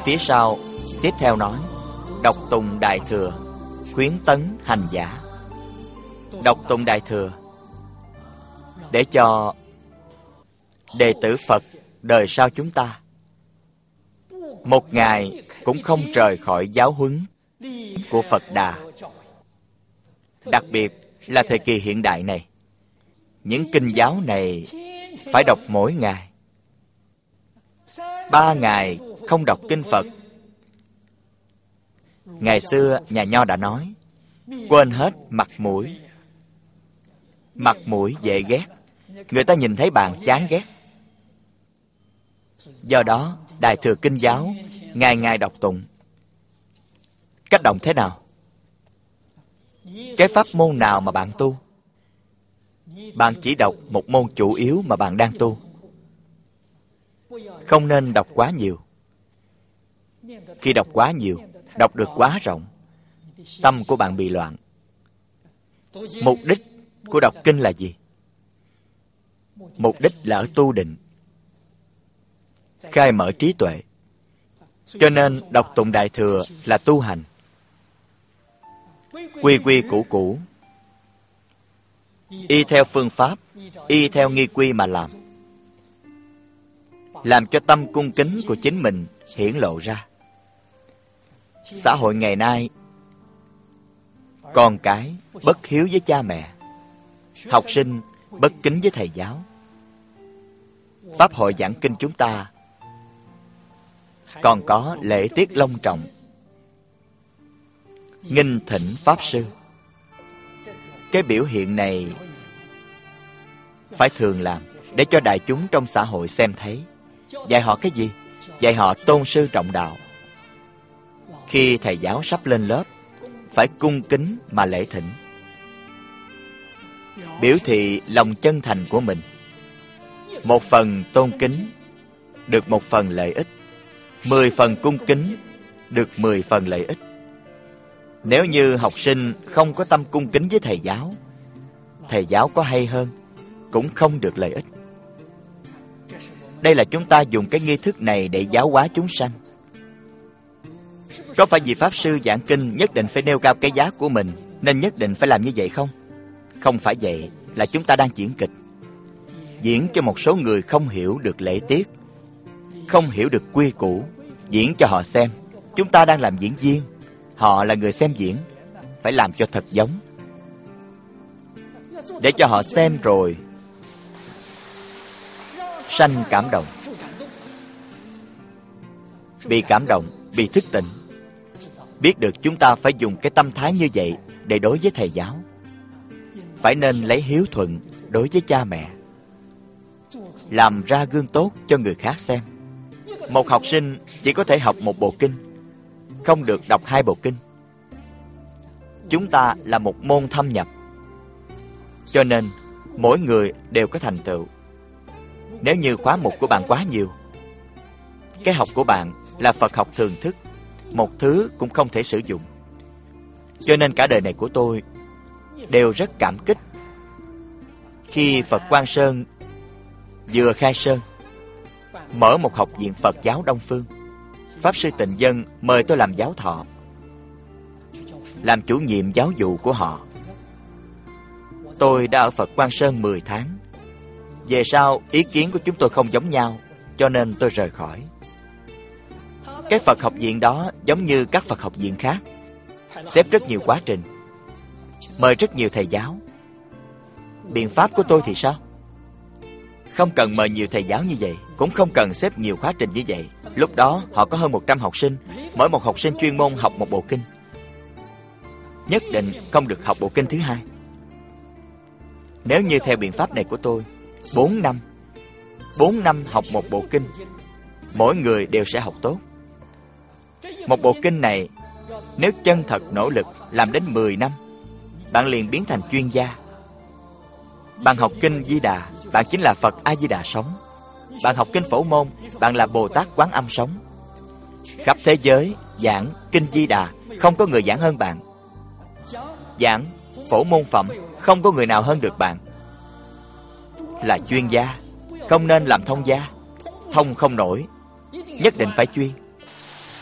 Phía sau tiếp theo nói: đọc tùng Đại Thừa, khuyến tấn hành giả. Đọc tùng Đại Thừa để cho đệ tử Phật đời sau chúng ta một ngày cũng không rời khỏi giáo huấn của Phật Đà. Đặc biệt là thời kỳ hiện đại này, những kinh giáo này phải đọc mỗi ngày. 3 ngày không đọc kinh Phật. Ngày xưa nhà Nho đã nói: quên hết mặt mũi. Mặt mũi dễ ghét, người ta nhìn thấy bạn chán ghét. Do đó Đại Thừa kinh giáo ngày ngày đọc tụng. Cách đọc thế nào? Cái pháp môn nào mà bạn tu, bạn chỉ đọc một môn chủ yếu mà bạn đang tu. Không nên đọc quá nhiều. Khi đọc quá nhiều, đọc được quá rộng, tâm của bạn bị loạn. Mục đích của đọc kinh là gì? Mục đích là ở tu định, khai mở trí tuệ. Cho nên đọc tụng Đại Thừa là tu hành. Quy quy củ củ, y theo phương pháp, y theo nghi quy mà làm cho tâm cung kính của chính mình hiển lộ ra. Xã hội ngày nay, con cái bất hiếu với cha mẹ, học sinh bất kính với thầy giáo. Pháp hội giảng kinh chúng ta còn có lễ tiết long trọng, nghinh thỉnh Pháp Sư. Cái biểu hiện này phải thường làm để cho đại chúng trong xã hội xem thấy. Dạy họ cái gì? Dạy họ tôn sư trọng đạo. Khi thầy giáo sắp lên lớp, phải cung kính mà lễ thỉnh, biểu thị lòng chân thành của mình. Một phần tôn kính được một phần lợi ích, 10 phần cung kính được 10 phần lợi ích. Nếu như học sinh không có tâm cung kính với thầy giáo có hay hơn cũng không được lợi ích. Đây là chúng ta dùng cái nghi thức này để giáo hóa chúng sanh. Có phải vì Pháp Sư giảng kinh nhất định phải nêu cao cái giá của mình nên nhất định phải làm như vậy không? Không phải vậy, là chúng ta đang diễn kịch. Diễn cho một số người không hiểu được lễ tiết, không hiểu được quy củ. Diễn cho họ xem. Chúng ta đang làm diễn viên, họ là người xem diễn. Phải làm cho thật giống, để cho họ xem rồi sanh cảm động, bị cảm động, bị thức tỉnh. Biết được chúng ta phải dùng cái tâm thái như vậy để đối với thầy giáo. Phải nên lấy hiếu thuận đối với cha mẹ, làm ra gương tốt cho người khác xem. Một học sinh chỉ có thể học một bộ kinh, không được đọc 2 bộ kinh. Chúng ta là một môn thâm nhập, cho nên mỗi người đều có thành tựu. Nếu như khóa mục của bạn quá nhiều, cái học của bạn là Phật học thường thức, một thứ cũng không thể sử dụng. Cho nên cả đời này của tôi đều rất cảm kích khi Phật Quang Sơn vừa khai sơn, mở một học viện Phật giáo Đông Phương. Pháp Sư Tịnh Dân mời tôi làm giáo thọ, làm chủ nhiệm giáo vụ của họ. Tôi đã ở Phật Quang Sơn 10 tháng. Về sau ý kiến của chúng tôi không giống nhau, cho nên tôi rời khỏi. Cái Phật học viện đó giống như các Phật học viện khác, xếp rất nhiều quá trình, mời rất nhiều thầy giáo. Biện pháp của tôi thì sao? Không cần mời nhiều thầy giáo như vậy, cũng không cần xếp nhiều khóa trình như vậy. Lúc đó họ có hơn 100 học sinh, mỗi một học sinh chuyên môn học một bộ kinh. Nhất định không được học bộ kinh thứ hai. Nếu như theo biện pháp này của tôi, 4 năm học một bộ kinh, mỗi người đều sẽ học tốt. Một bộ kinh này, nếu chân thật nỗ lực làm đến 10 năm, bạn liền biến thành chuyên gia. Bạn học kinh Di Đà, bạn chính là Phật A Di Đà sống. Bạn học kinh Phổ Môn, bạn là Bồ Tát Quán Âm sống. Khắp thế giới giảng kinh Di Đà, không có người giảng hơn bạn. Giảng Phổ Môn phẩm, không có người nào hơn được bạn. Là chuyên gia, không nên làm thông gia. Thông không nổi, nhất định phải chuyên.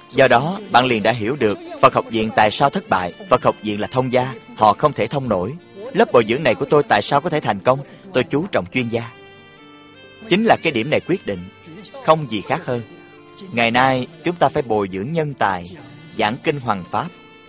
Do đó, bạn liền đã hiểu được Phật học viện tại sao thất bại. Phật học viện là thông gia, họ không thể thông nổi. Lớp bồi dưỡng này của tôi tại sao có thể thành công? Tôi chú trọng chuyên gia. Chính là cái điểm này quyết định, không gì khác hơn. Ngày nay, chúng ta phải bồi dưỡng nhân tài, giảng kinh hoằng pháp.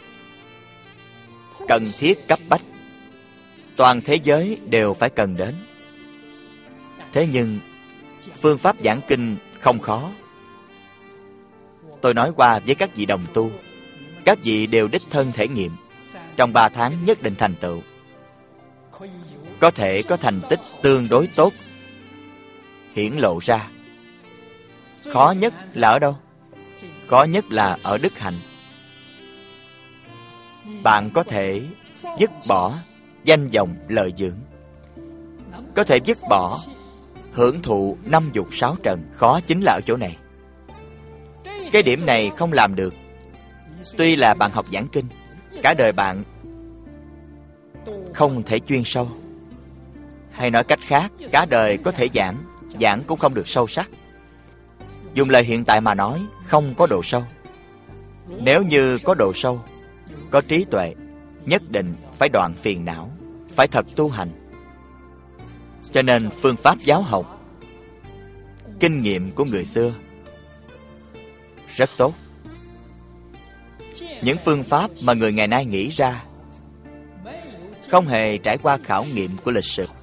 Cần thiết cấp bách. Toàn thế giới đều phải cần đến. Thế nhưng, phương pháp giảng kinh không khó. Tôi nói qua với các vị đồng tu, các vị đều đích thân thể nghiệm. Trong 3 tháng nhất định thành tựu. Có thể có thành tích tương đối tốt hiển lộ ra. Khó nhất là ở đâu? Khó nhất là ở đức hạnh. Bạn có thể dứt bỏ danh vọng lợi dưỡng, có thể dứt bỏ hưởng thụ 5 dục 6 trần. Khó chính là ở chỗ này. Cái điểm này không làm được. Tuy là bạn học giảng kinh, cả đời bạn không thể chuyên sâu. Hay nói cách khác, cả đời có thể giảng cũng không được sâu sắc. Dùng lời hiện tại mà nói, không có độ sâu. Nếu như có độ sâu, có trí tuệ, nhất định phải đoạn phiền não, phải thật tu hành. Cho nên phương pháp giáo học, kinh nghiệm của người xưa rất tốt. Những phương pháp mà người ngày nay nghĩ ra không hề trải qua khảo nghiệm của lịch sử,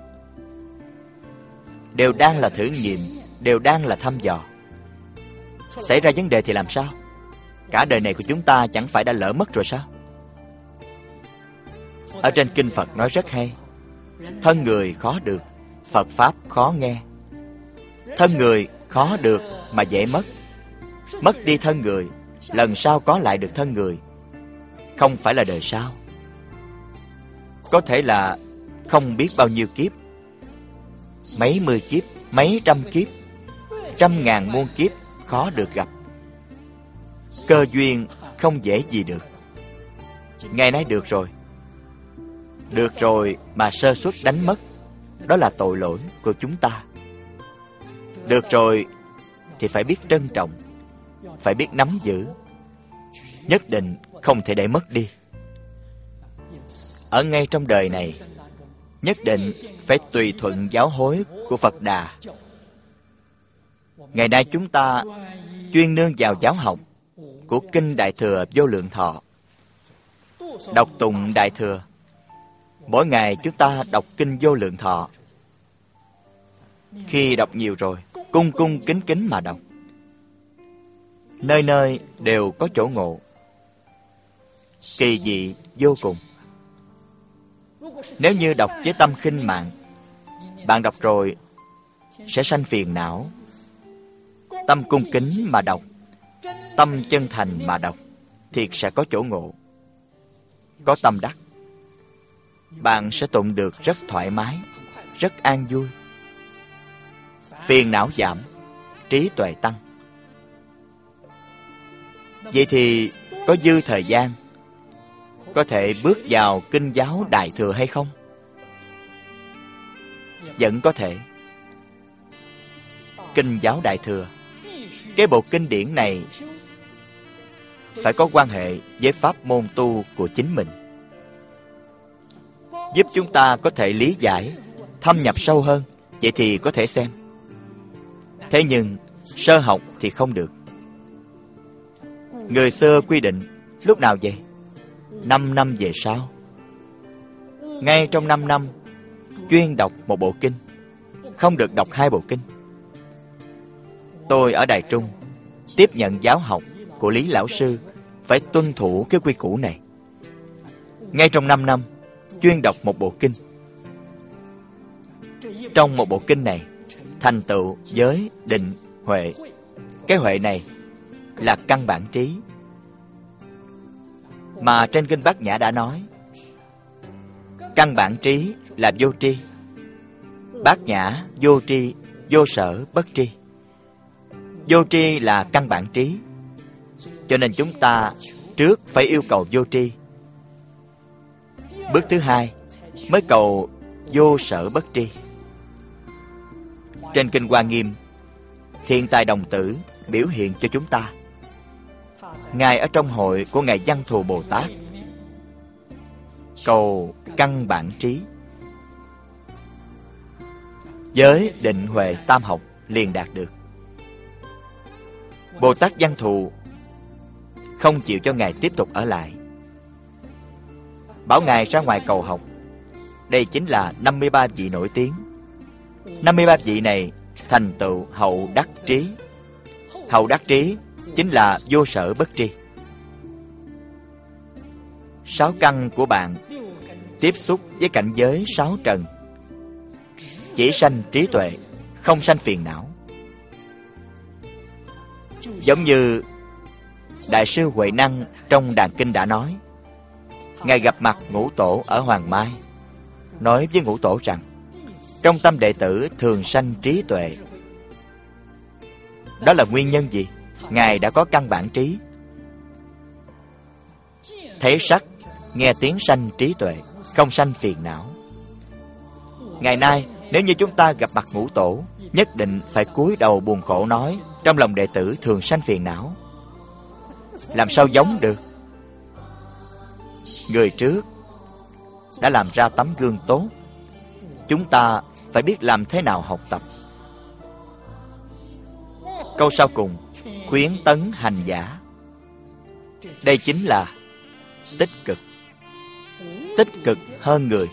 đều đang là thử nghiệm, đều đang là thăm dò. Xảy ra vấn đề thì làm sao? Cả đời này của chúng ta chẳng phải đã lỡ mất rồi sao? Ở trên kinh Phật nói rất hay. Thân người khó được, Phật Pháp khó nghe. Thân người khó được mà dễ mất. Mất đi thân người, lần sau có lại được thân người, không phải là đời sau. Có thể là không biết bao nhiêu kiếp, mấy mươi kiếp, mấy trăm kiếp, trăm ngàn muôn kiếp khó được gặp. Cơ duyên không dễ gì được. Ngày nay được rồi. Được rồi mà sơ suất đánh mất, đó là tội lỗi của chúng ta. Được rồi thì phải biết trân trọng, phải biết nắm giữ, nhất định không thể để mất đi. Ở ngay trong đời này, nhất định phải tùy thuận giáo hối của Phật Đà. Ngày nay chúng ta chuyên nương vào giáo học của Kinh Đại Thừa Vô Lượng Thọ, đọc tụng Đại Thừa. Mỗi ngày chúng ta đọc Kinh Vô Lượng Thọ. Khi đọc nhiều rồi, cung cung kính kính mà đọc. Nơi nơi đều có chỗ ngộ, kỳ dị vô cùng. Nếu như đọc với tâm khinh mạn, bạn đọc rồi sẽ sanh phiền não. Tâm cung kính mà đọc, tâm chân thành mà đọc, thiệt sẽ có chỗ ngộ, có tâm đắc. Bạn sẽ tụng được rất thoải mái, rất an vui. Phiền não giảm, trí tuệ tăng. Vậy thì có dư thời gian có thể bước vào kinh giáo Đại Thừa hay không? Vẫn có thể. Kinh giáo Đại Thừa, cái bộ kinh điển này phải có quan hệ với pháp môn tu của chính mình, giúp chúng ta có thể lý giải, thâm nhập sâu hơn. Vậy thì có thể xem. Thế nhưng sơ học thì không được. Người xưa quy định lúc nào vậy? 5 năm về sau. Ngay trong 5 năm chuyên đọc một bộ kinh, không được đọc 2 bộ kinh. Tôi ở Đài Trung tiếp nhận giáo học của Lý Lão Sư, phải tuân thủ cái quy củ này. Ngay trong 5 năm chuyên đọc một bộ kinh. Trong một bộ kinh này thành tựu giới, định, huệ. Cái huệ này là căn bản trí, mà trên kinh Bát Nhã đã nói. Căn bản trí là vô tri. Bát Nhã vô tri, vô sở bất tri. Vô tri là căn bản trí. Cho nên chúng ta trước phải yêu cầu vô tri. Bước thứ hai mới cầu vô sở bất tri. Trên kinh Hoa Nghiêm, Thiên Tai Đồng Tử biểu hiện cho chúng ta. Ngài ở trong hội của Ngài Văn Thù Bồ Tát cầu căn bản trí, với định huệ tam học liền đạt được. Bồ Tát Văn Thù không chịu cho Ngài tiếp tục ở lại, bảo Ngài ra ngoài cầu học. Đây chính là 53 vị nổi tiếng. 53 vị này thành tựu hậu đắc trí. Hậu đắc trí chính là vô sở bất tri. 6 căn của bạn tiếp xúc với cảnh giới 6 trần, chỉ sanh trí tuệ, không sanh phiền não. Giống như Đại sư Huệ Năng trong Đàn Kinh đã nói, Ngài gặp mặt Ngũ Tổ ở Hoàng Mai, nói với Ngũ Tổ rằng trong tâm đệ tử thường sanh trí tuệ. Đó là nguyên nhân gì? Ngài đã có căn bản trí. Thấy sắc, nghe tiếng sanh trí tuệ, không sanh phiền não. Ngày nay, nếu như chúng ta gặp mặt Ngũ Tổ, nhất định phải cúi đầu buồn khổ nói trong lòng đệ tử thường sanh phiền não. Làm sao giống được? Người trước đã làm ra tấm gương tốt, chúng ta phải biết làm thế nào học tập. Câu sau cùng, khuyến tấn hành giả. Đây chính là tích cực. Tích cực hơn người.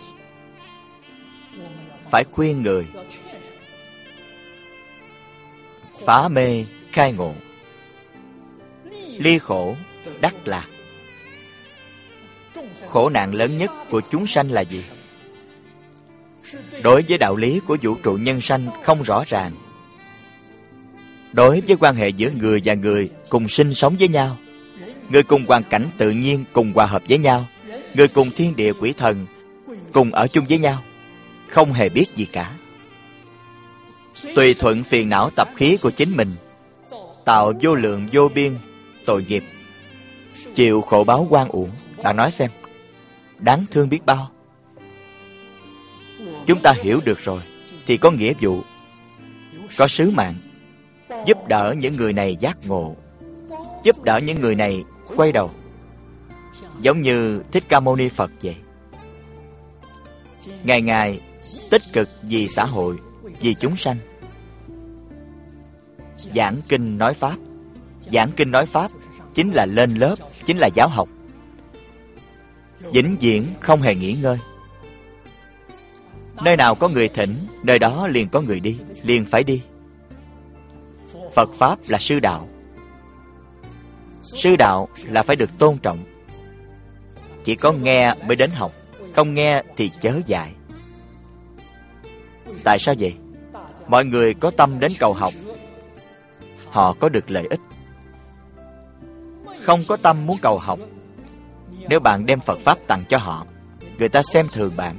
Phải khuyên người phá mê khai ngộ, ly khổ đắc lạc. Khổ nạn lớn nhất của chúng sanh là gì? Đối với đạo lý của vũ trụ nhân sanh không rõ ràng, đối với quan hệ giữa người và người cùng sinh sống với nhau, người cùng hoàn cảnh tự nhiên cùng hòa hợp với nhau, người cùng thiên địa quỷ thần cùng ở chung với nhau, không hề biết gì cả. Tùy thuận phiền não tập khí của chính mình, tạo vô lượng vô biên tội nghiệp, chịu khổ báo oan uổng. Bạn nói xem, đáng thương biết bao. Chúng ta hiểu được rồi thì có nghĩa vụ, có sứ mạng giúp đỡ những người này giác ngộ, giúp đỡ những người này quay đầu, giống như Thích Ca Mâu Ni Phật vậy. Ngày ngày tích cực vì xã hội, vì chúng sanh. Giảng kinh nói pháp. Giảng kinh nói pháp chính là lên lớp, chính là giáo học, vĩnh viễn không hề nghỉ ngơi. Nơi nào có người thỉnh, nơi đó liền có người đi, liền phải đi. Phật pháp là sư đạo. Sư đạo là phải được tôn trọng. Chỉ có nghe mới đến học, không nghe thì chớ dạy. Tại sao vậy? Mọi người có tâm đến cầu học, họ có được lợi ích. Không có tâm muốn cầu học, nếu bạn đem Phật pháp tặng cho họ, người ta xem thường bạn,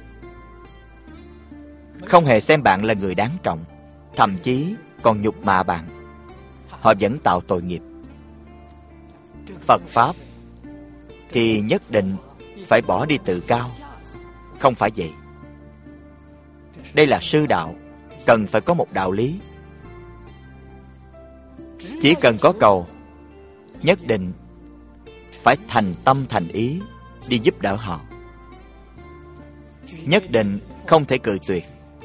không hề xem bạn là người đáng trọng, thậm chí còn nhục mạ bạn. Họ vẫn tạo tội nghiệp. Phật pháp thì nhất định phải bỏ đi tự cao. Không phải vậy. Đây là sư đạo, cần phải có một đạo lý. Chỉ cần có cầu, nhất định phải thành tâm thành ý đi giúp đỡ họ. Nhất định không thể cự tuyệt.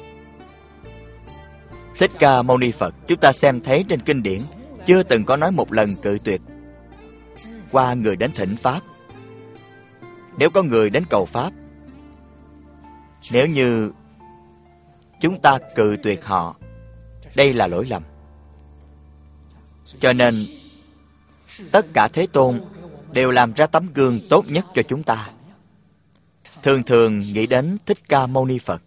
Thích Ca Mâu Ni Phật, chúng ta xem thấy trên kinh điển, chưa từng có nói một lần cự tuyệt qua người đến thỉnh pháp. Nếu có người đến cầu pháp, nếu như chúng ta cự tuyệt họ, đây là lỗi lầm. Cho nên tất cả Thế Tôn đều làm ra tấm gương tốt nhất cho chúng ta. Thường thường nghĩ đến Thích Ca Mâu Ni Phật,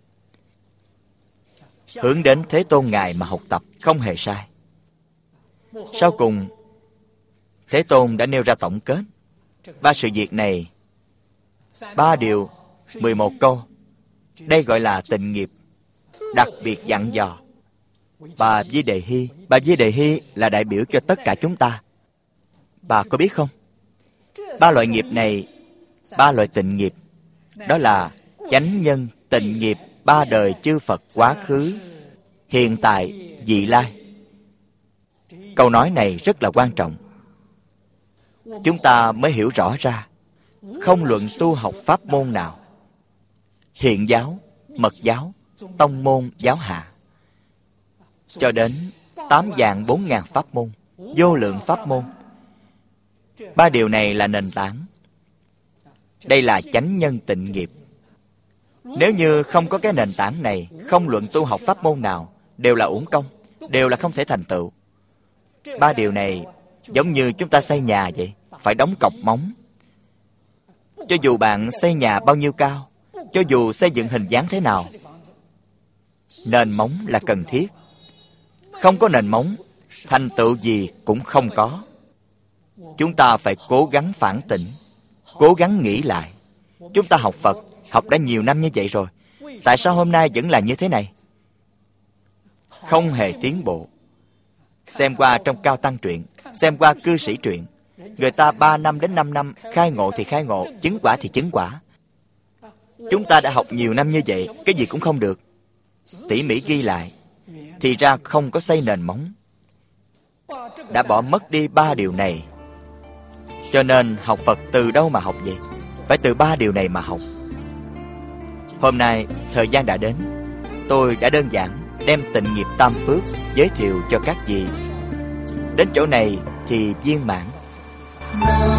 hướng đến Thế Tôn Ngài mà học tập, không hề sai. Sau cùng, Thế Tôn đã nêu ra tổng kết 3 sự việc này, 3 điều, 11 câu. Đây gọi là tịnh nghiệp, đặc biệt dặn dò. Bà Di Đề Hy, bà Di Đề Hy là đại biểu cho tất cả chúng ta. Bà có biết không? 3 loại nghiệp này, 3 loại tịnh nghiệp, đó là chánh nhân tịnh nghiệp 3 đời chư Phật quá khứ, hiện tại, vị lai. Câu nói này rất là quan trọng. chúng ta mới hiểu rõ ra, không luận tu học pháp môn nào, Thiện giáo, Mật giáo, tông môn, giáo hạ, cho đến 8.400.000 pháp môn, vô lượng pháp môn, 3 điều này là nền tảng. Đây là chánh nhân tịnh nghiệp. Nếu như không có cái nền tảng này, không luận tu học pháp môn nào, đều là uổng công, đều là không thể thành tựu. 3 điều này giống như chúng ta xây nhà vậy, phải đóng cọc móng. Cho dù bạn xây nhà bao nhiêu cao, cho dù xây dựng hình dáng thế nào, nền móng là cần thiết. Không có nền móng, thành tựu gì cũng không có. Chúng ta phải cố gắng phản tỉnh, cố gắng nghĩ lại. Chúng ta học Phật, học đã nhiều năm như vậy rồi, tại sao hôm nay vẫn là như thế này? Không hề tiến bộ. Xem qua trong Cao Tăng truyện, xem qua Cư Sĩ truyện, người ta 3 năm đến 5 năm khai ngộ thì khai ngộ, chứng quả thì chứng quả. Chúng ta đã học nhiều năm như vậy, cái gì cũng không được. Tỉ mỉ ghi lại, thì ra không có xây nền móng, đã bỏ mất đi 3 điều này. Cho nên học Phật từ đâu mà học vậy? Phải từ 3 điều này mà học. Hôm nay thời gian đã đến, tôi đã đơn giản đem tịnh nghiệp tam phước giới thiệu cho các vị. Đến chỗ này thì viên mãn.